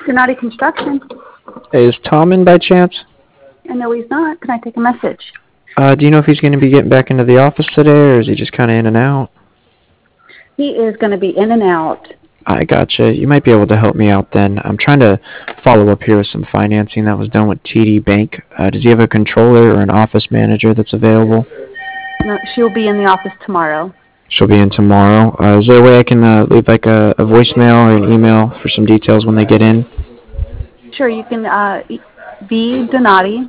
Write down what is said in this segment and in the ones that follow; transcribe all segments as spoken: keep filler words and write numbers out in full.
Donati Construction. Is Tom in by chance? I know he's not. Can I take a message? Uh, do you know if he's going to be getting back into the office today, or is he just kind of in and out? He is going to be in and out. I gotcha. You might be able to help me out then. I'm trying to follow up here with some financing that was done with T D Bank. Uh, does he have a controller or an office manager that's available? No, she'll be in the office tomorrow. She'll be in tomorrow. Uh, is there a way I can uh, leave like a, a voicemail or an email for some details when they get in? Sure, you can uh, V Donati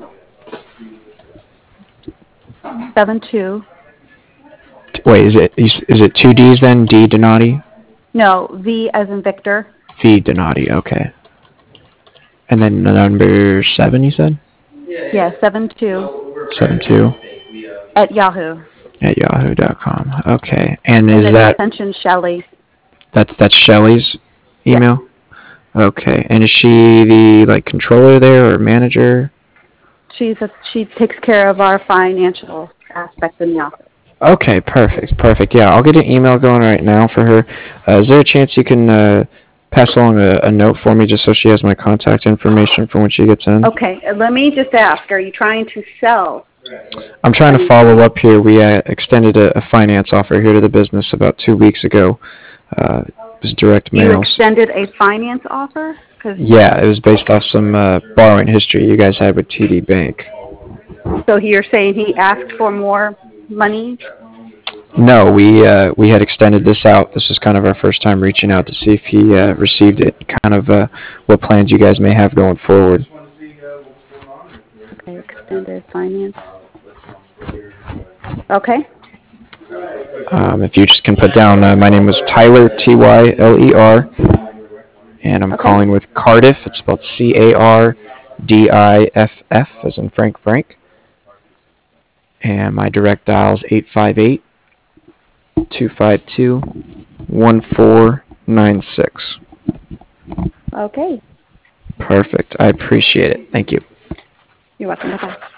seven two. Wait, is it is it two D's then? D Donati? No, V as in Victor. V Donati. Okay. And then the number seven, you said? Yeah, seven two. Seven two. At Yahoo. At yahoo dot com. Okay. And is and that extension Shelley? That's that's Shelly's email? Yeah. Okay. And is she the like controller there or manager? She's a, she takes care of our financial aspect in the office. Okay, perfect, perfect. Yeah, I'll get an email going right now for her. Uh, is there a chance you can uh, pass along a, a note for me just so she has my contact information for when she gets in? Okay, let me just ask, are you trying to sell? I'm trying to follow up here. We uh, extended a, a finance offer here to the business about two weeks ago. Uh, it was direct mail. You extended a finance offer? Cause yeah, it was based off some uh, borrowing history you guys had with T D Bank. So you're saying he asked for more money? No, we uh, we had extended this out. This is kind of our first time reaching out to see if he uh, received it, kind of uh, what plans you guys may have going forward. Okay, extended finance. Okay. Um, if you just can put down, uh, my name was Tyler, T Y L E R, and I'm okay. calling with Cardiff. It's spelled C A R D I F F, as in Frank Frank. And my direct dial is eight five eight, two five two, one four nine six. Okay. Perfect. I appreciate it. Thank you. You're welcome. Bye-bye.